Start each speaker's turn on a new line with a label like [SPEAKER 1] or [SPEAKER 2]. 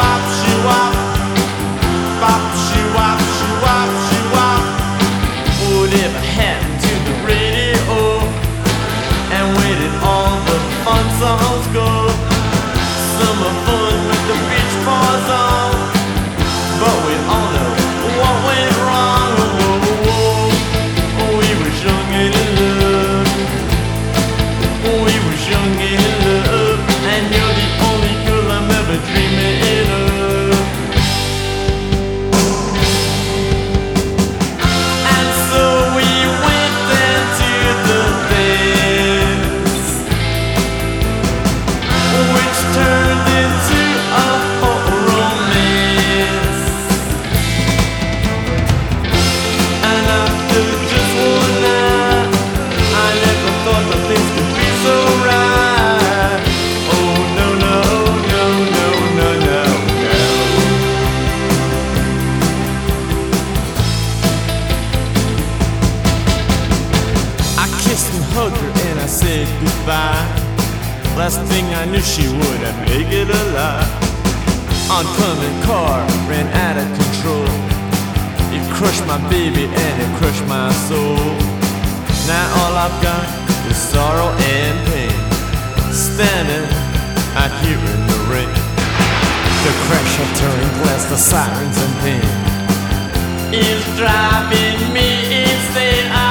[SPEAKER 1] shoo-wop, shoo-wop. Bop, shoo-wop, shoo-wop, shoo-wop. Whatever happened to the radio? And where did all the fun songs go? Summer fun with the beach paws on, but we all know what went wrong. Oh, oh, oh. We was young and in love. We was young and in love, and you're the only girl I'm ever dreaming of. And so we went down to the beds, which turned into a whole romance. And after just one night, I never thought that things could be so right. Oh no, no, no, no, no, no, no. I kissed and hugged her and I said goodbye. Last thing I knew, she wouldn't make it alive. Oncoming car ran out of control. It crushed my baby and it crushed my soul. Now all I've got is sorrow and pain, standing out here in the rain. The crash of turning glass, the sirens and pain is driving me insane.